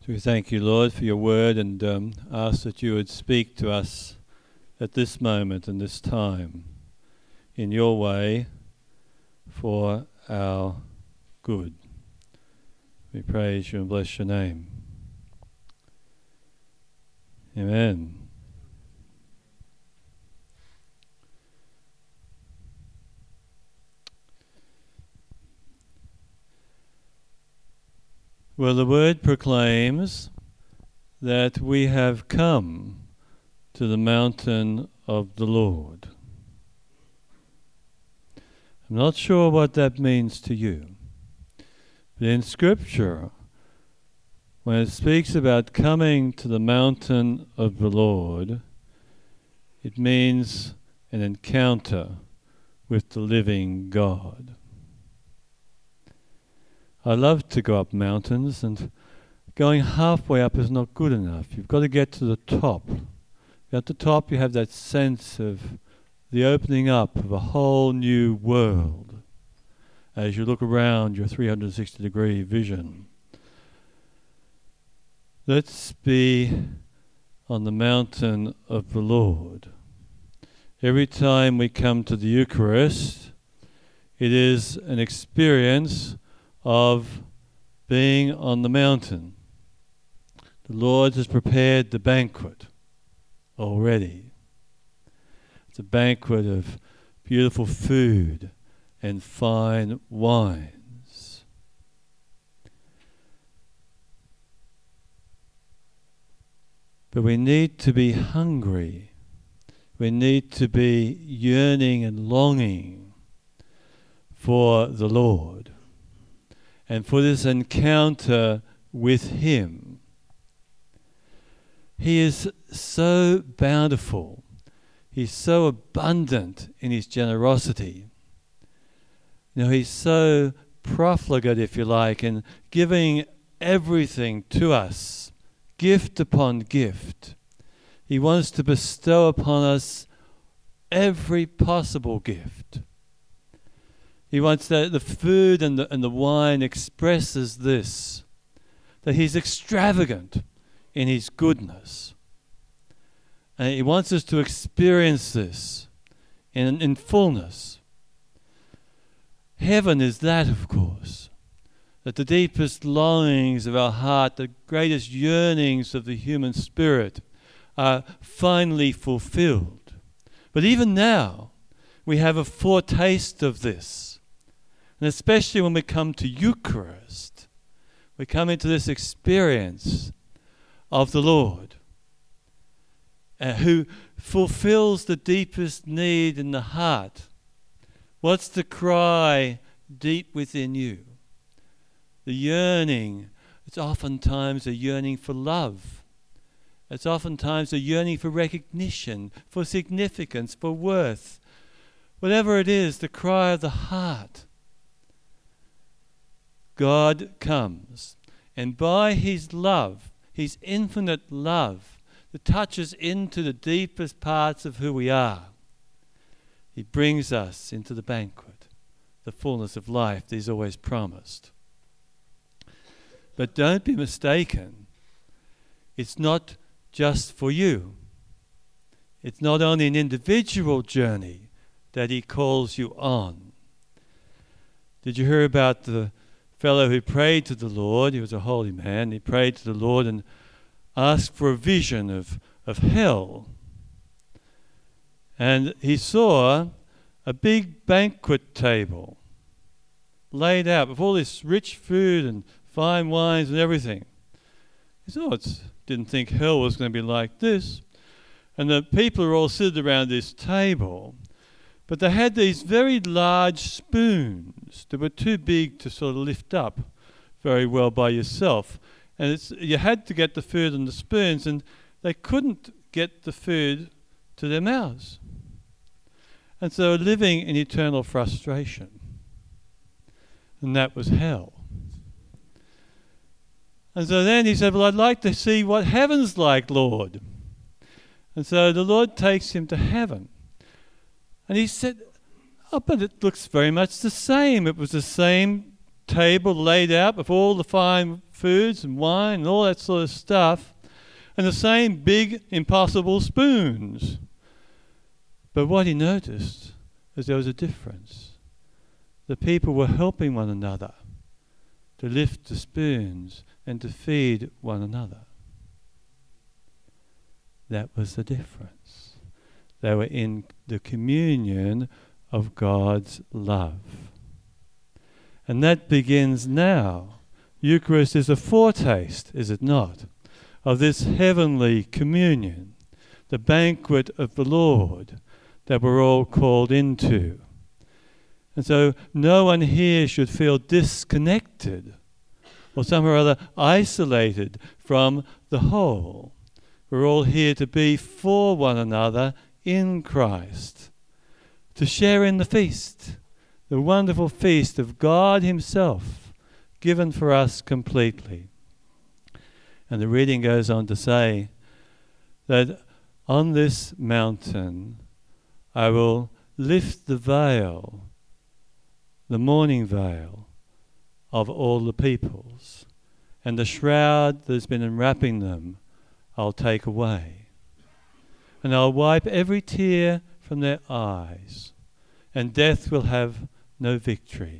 So we thank you, Lord, for your word, and ask that you would speak to us at this moment and this time in your way for our good. We praise you and bless your name. Amen. Well, the word proclaims that we have come to the mountain of the Lord. I'm not sure what that means to you, but in Scripture, when it speaks about coming to the mountain of the Lord, it means an encounter with the living God. I love to go up mountains, and going halfway up is not good enough. You've got to get to the top. At the top you have that sense of the opening up of a whole new world as you look around your 360-degree vision. Let's be on the mountain of the Lord. Every time we come to the Eucharist, it is an experience of being on the mountain. The Lord has prepared the banquet already. It's a banquet of beautiful food and fine wines. But we need to be hungry. We need to be yearning and longing for the Lord and for this encounter with Him. He is so bountiful. He's so abundant in His generosity. He's so profligate, if you like, in giving everything to us, gift upon gift. He wants to bestow upon us every possible gift. He wants that the food and the wine expresses this, that He's extravagant in His goodness. And He wants us to experience this in fullness. Heaven is that, of course, that the deepest longings of our heart, the greatest yearnings of the human spirit are finally fulfilled. But even now, we have a foretaste of this. And especially when we come to Eucharist, we come into this experience of the Lord, who fulfills the deepest need in the heart. What's the cry deep within you? The yearning. It's oftentimes a yearning for love. It's oftentimes a yearning for recognition, for significance, for worth. Whatever it is, the cry of the heart. God comes, and by His love, His infinite love, that touches into the deepest parts of who we are, He brings us into the banquet, the fullness of life that He's always promised. But don't be mistaken. It's not just for you. It's not only an individual journey that He calls you on. Did you hear about the fellow who prayed to the Lord? He was a holy man. He prayed to the Lord and asked for a vision of hell. And he saw a big banquet table laid out with all this rich food and fine wines and everything. He didn't think hell was going to be like this. And the people are all seated around this table. But they had these very large spoons that were too big to sort of lift up very well by yourself. And you had to get the food in the spoons, and they couldn't get the food to their mouths. And so living in eternal frustration. And that was hell. And so then he said, well, I'd like to see what heaven's like, Lord. And so the Lord takes him to heaven. And he said, oh, but it looks very much the same. It was the same table laid out with all the fine foods and wine and all that sort of stuff, and the same big, impossible spoons. But what he noticed is there was a difference. The people were helping one another to lift the spoons and to feed one another. That was the difference. They were in the communion of God's love. And that begins now. Eucharist is a foretaste, is it not, of this heavenly communion, the banquet of the Lord that we're all called into. And so no one here should feel disconnected or somehow or other isolated from the whole. We're all here to be for one another in Christ, to share in the feast, the wonderful feast of God Himself, given for us completely. And the reading goes on to say that on this mountain I will lift the veil, the mourning veil of all the peoples, and the shroud that has been enwrapping them I'll take away. And I'll wipe every tear from their eyes, and death will have no victory.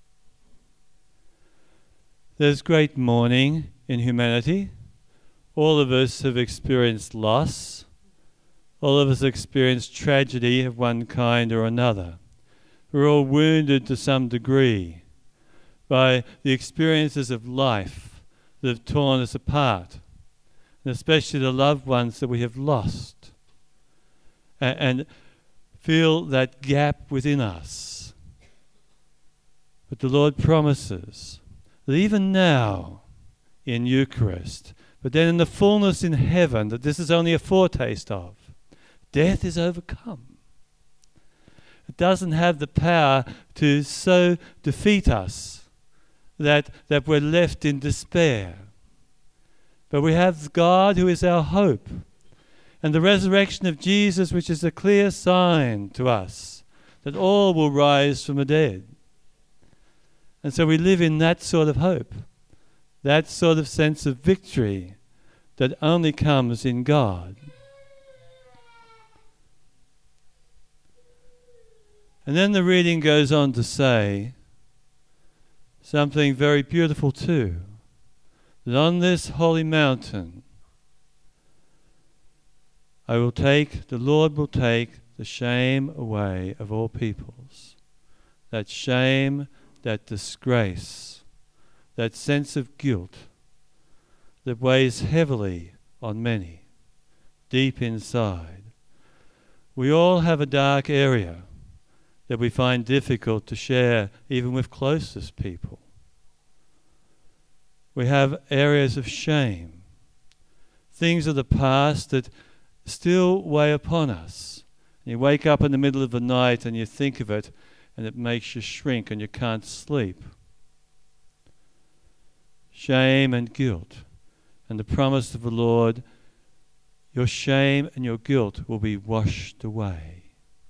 There's great mourning in humanity. All of us have experienced loss. All of us have experienced tragedy of one kind or another. We're all wounded to some degree by the experiences of life that have torn us apart, and especially the loved ones that we have lost, and feel that gap within us. But the Lord promises that even now in Eucharist, but then in the fullness in heaven, that this is only a foretaste of, death is overcome. It doesn't have the power to so defeat us that we're left in despair. But we have God who is our hope, and the resurrection of Jesus, which is a clear sign to us that all will rise from the dead. And so we live in that sort of hope, that sort of sense of victory that only comes in God. And then the reading goes on to say something very beautiful too, that on this holy mountain the Lord will take the shame away of all peoples. That shame, that disgrace, that sense of guilt that weighs heavily on many, deep inside. We all have a dark area that we find difficult to share even with closest people. We have areas of shame, things of the past that still weigh upon us. You wake up in the middle of the night and you think of it, and it makes you shrink and you can't sleep. Shame and guilt. And the promise of the Lord, your shame and your guilt will be washed away.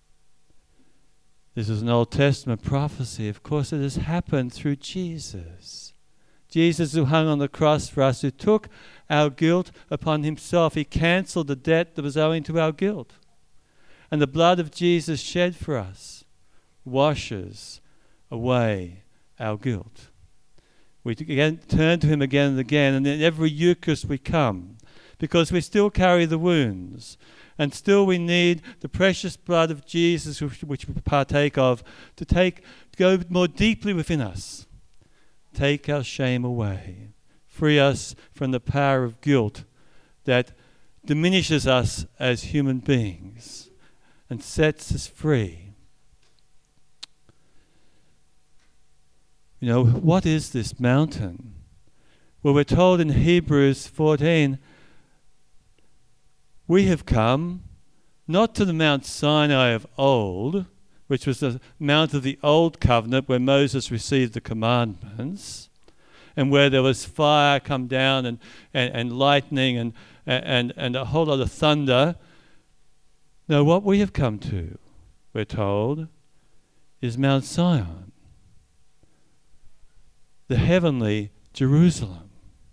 This is an Old Testament prophecy. Of course, it has happened through Jesus. Jesus, who hung on the cross for us, who took our guilt upon Himself. He cancelled the debt that was owing to our guilt. And the blood of Jesus shed for us washes away our guilt. We turn to Him again and again, and in every Eucharist we come, because we still carry the wounds, and still we need the precious blood of Jesus, which we partake of, to go more deeply within us. Take our shame away. Free us from the power of guilt that diminishes us as human beings and sets us free. You know, what is this mountain? Well, we're told in Hebrews 14, we have come not to the Mount Sinai of old, which was the mount of the old covenant where Moses received the commandments, and where there was fire come down and lightning and a whole lot of thunder. No, what we have come to, we're told, is Mount Zion. the heavenly Jerusalem,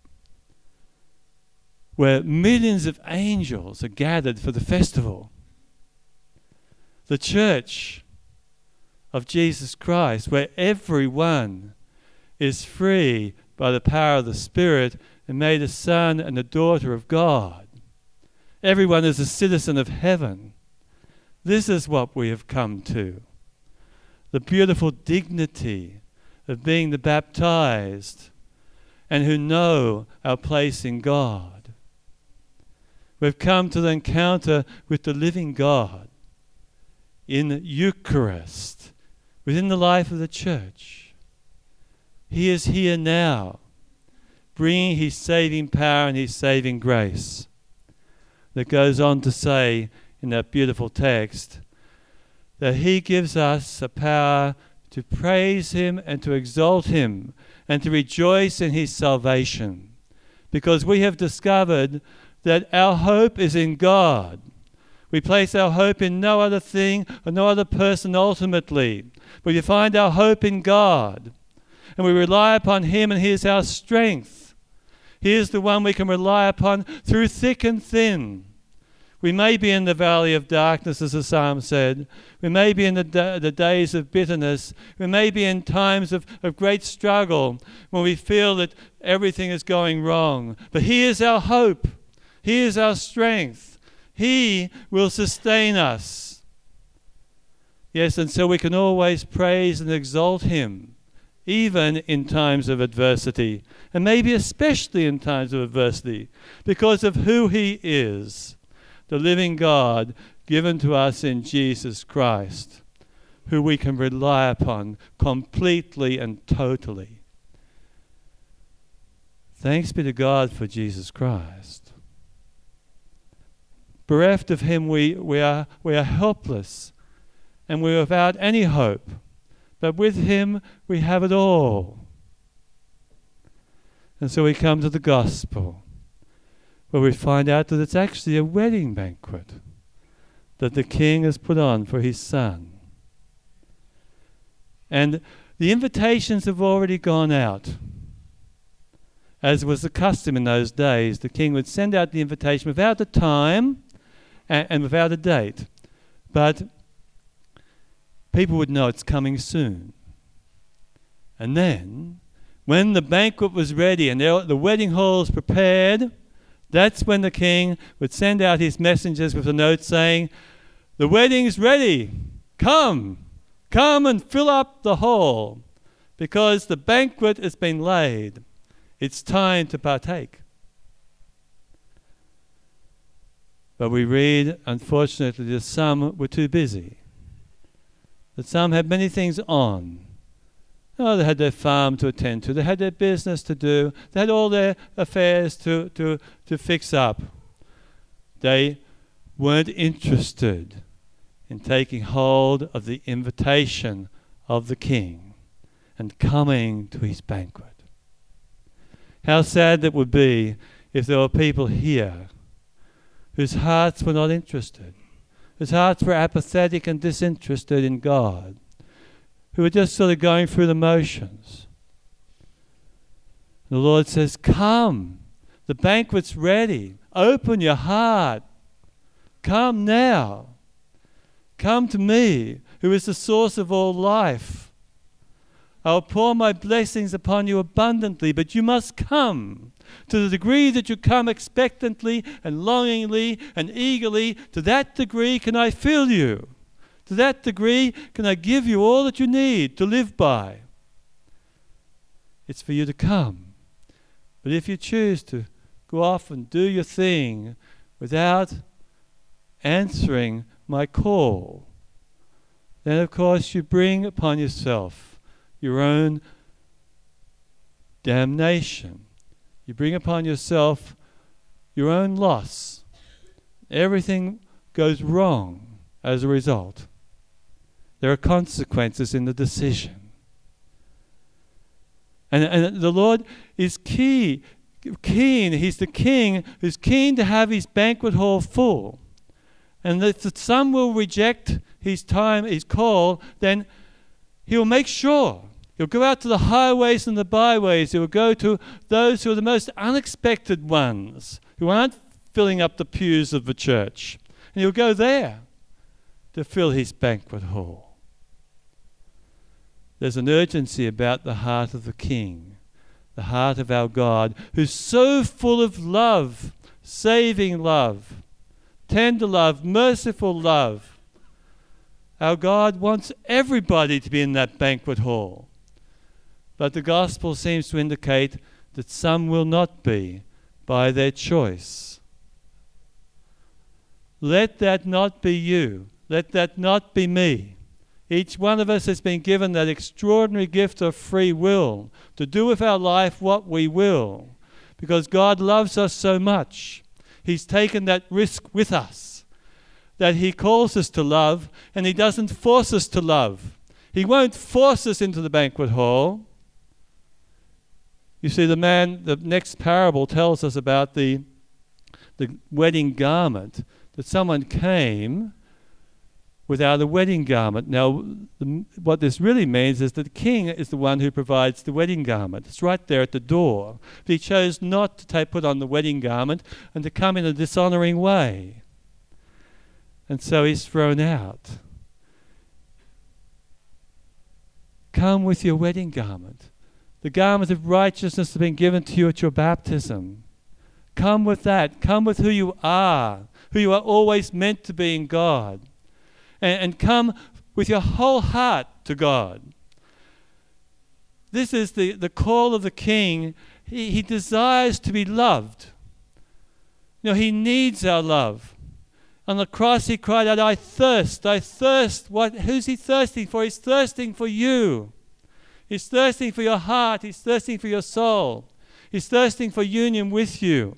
where millions of angels are gathered for the festival. The church of Jesus Christ, where everyone is free by the power of the Spirit and made a son and a daughter of God. Everyone is a citizen of heaven. This is what we have come to. The beautiful dignity of being the baptized and who know our place in God. We've come to the encounter with the living God in Eucharist, within the life of the church. He is here now, bringing his saving power and his saving grace. That goes on to say in that beautiful text that he gives us a power to praise him and to exalt him and to rejoice in his salvation, because we have discovered that our hope is in God. We place our hope in no other thing or no other person ultimately, but we find our hope in God, and we rely upon him, and he is our strength. He is the one we can rely upon through thick and thin. We may be in the valley of darkness, as the psalm said. We may be in the days of bitterness. We may be in times of great struggle when we feel that everything is going wrong. But he is our hope. He is our strength. He will sustain us. Yes, and so we can always praise and exalt him, even in times of adversity, and maybe especially in times of adversity, because of who he is. The living God given to us in Jesus Christ, who we can rely upon completely and totally. Thanks be to God for Jesus Christ. Bereft of him, we are helpless, and we are without any hope. But with him, we have it all. And so we come to the gospel, where we find out that it's actually a wedding banquet that the king has put on for his son. And the invitations have already gone out. As was the custom in those days, the king would send out the invitation without a time and without a date. But people would know it's coming soon. And then, when the banquet was ready and the wedding hall was prepared, that's when the king would send out his messengers with a note saying, "The wedding's ready. Come and fill up the hall, because the banquet has been laid. It's time to partake." But we read, unfortunately, that some were too busy, that some had many things on. Oh, they had their farm to attend to. They had their business to do. They had all their affairs to fix up. They weren't interested in taking hold of the invitation of the king and coming to his banquet. How sad that would be if there were people here whose hearts were not interested, whose hearts were apathetic and disinterested in God, who were just sort of going through the motions. The Lord says, "Come, the banquet's ready. Open your heart. Come now. Come to me, who is the source of all life. I will pour my blessings upon you abundantly, but you must come. To the degree that you come expectantly and longingly and eagerly, to that degree can I fill you. To that degree can I give you all that you need to live by." It's for you to come. But if you choose to go off and do your thing without answering my call, then of course you bring upon yourself your own damnation. You bring upon yourself your own loss. Everything goes wrong as a result. There are consequences in the decision. And the Lord is keen. He's the king who's keen to have his banquet hall full. And if some will reject his call, then he will make sure He'll go out to the highways and the byways. He will go to those who are the most unexpected ones, who aren't filling up the pews of the church. And he'll go there to fill his banquet hall. There's an urgency about the heart of the King, the heart of our God, who's so full of love, saving love, tender love, merciful love. Our God wants everybody to be in that banquet hall. But the gospel seems to indicate that some will not be by their choice. Let that not be you. Let that not be me. Each one of us has been given that extraordinary gift of free will to do with our life what we will, because God loves us so much. He's taken that risk with us, that he calls us to love, and he doesn't force us to love. He won't force us into the banquet hall. You see, the next parable tells us about the wedding garment, that someone came without a wedding garment. Now, what this really means is that the king is the one who provides the wedding garment. It's right there at the door. But he chose not to put on the wedding garment and to come in a dishonouring way. And so he's thrown out. Come with your wedding garment. The garment of righteousness has been given to you at your baptism. Come with that. Come with who you are always meant to be in God. And come with your whole heart to God. This is the call of the King. He desires to be loved. You know, he needs our love. On the cross he cried out, I thirst. Who's he thirsting for? He's thirsting for you. He's thirsting for your heart. He's thirsting for your soul. He's thirsting for union with you.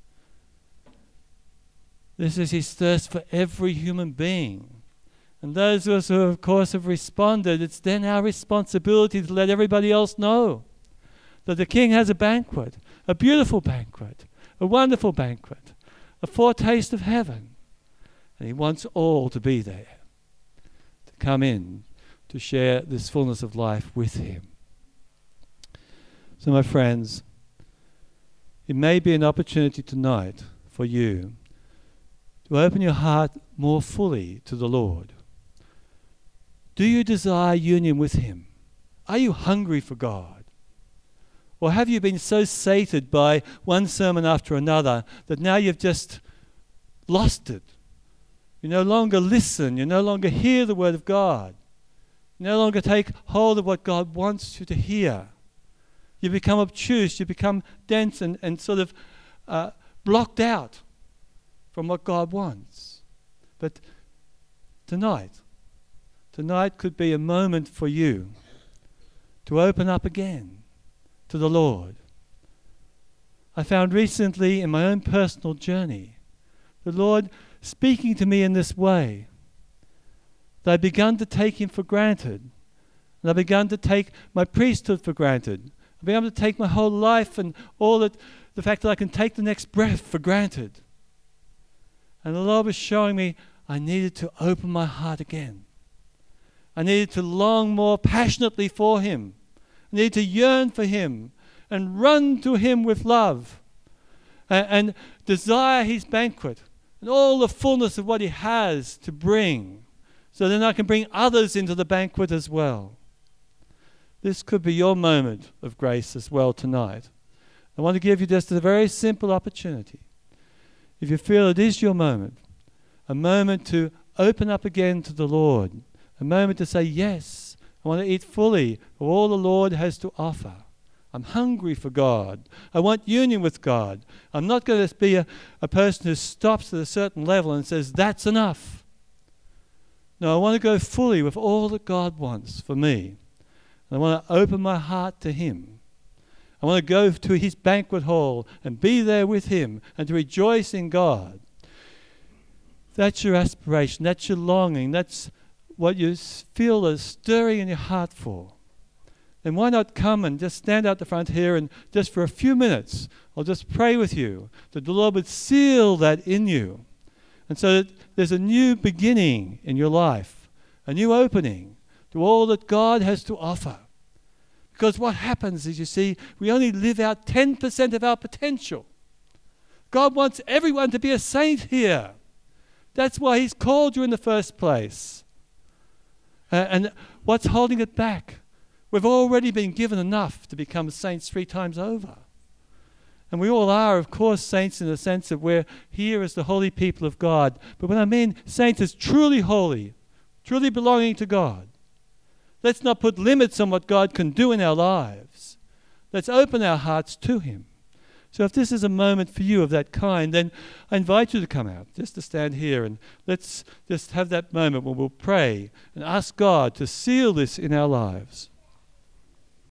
This is his thirst for every human being. And those of us who, of course, have responded, it's then our responsibility to let everybody else know that the King has a banquet, a beautiful banquet, a wonderful banquet, a foretaste of heaven. And he wants all to be there, to come in, to share this fullness of life with him. So, my friends, it may be an opportunity tonight for you to open your heart more fully to the Lord. Do you desire union with him? Are you hungry for God? Or have you been so sated by one sermon after another that now you've just lost it? You no longer listen. You no longer hear the word of God. You no longer take hold of what God wants you to hear. You become obtuse. You become dense and sort of blocked out from what God wants. But tonight could be a moment for you to open up again to the Lord. I found recently in my own personal journey the Lord speaking to me in this way, that I'd begun to take him for granted, and I begun to take my priesthood for granted. I began to take my whole life and all that, the fact that I can take the next breath for granted. And the Lord was showing me I needed to open my heart again. I needed to long more passionately for him. I needed to yearn for him and run to him with love and desire his banquet and all the fullness of what he has to bring, so then I can bring others into the banquet as well. This could be your moment of grace as well tonight. I want to give you just a very simple opportunity. If you feel it is your moment, a moment to open up again to the Lord, a moment to say, yes, I want to eat fully of all the Lord has to offer. I'm hungry for God. I want union with God. I'm not going to be a person who stops at a certain level and says, that's enough. No, I want to go fully with all that God wants for me. And I want to open my heart to him. I want to go to his banquet hall and be there with him and to rejoice in God. That's your aspiration. That's your longing. That's what you feel is stirring in your heart for. Then why not come and just stand out the front here and just for a few minutes, I'll just pray with you that the Lord would seal that in you. And so that there's a new beginning in your life, a new opening to all that God has to offer. Because what happens is, you see, we only live out 10% of our potential. God wants everyone to be a saint here. That's why he's called you in the first place. And what's holding it back? We've already been given enough to become saints 3 times over. And we all are, of course, saints in the sense that we're here as the holy people of God. But when I mean saints as truly holy, truly belonging to God, let's not put limits on what God can do in our lives. Let's open our hearts to him. So if this is a moment for you of that kind, then I invite you to come out, just to stand here, and let's just have that moment when we'll pray and ask God to seal this in our lives.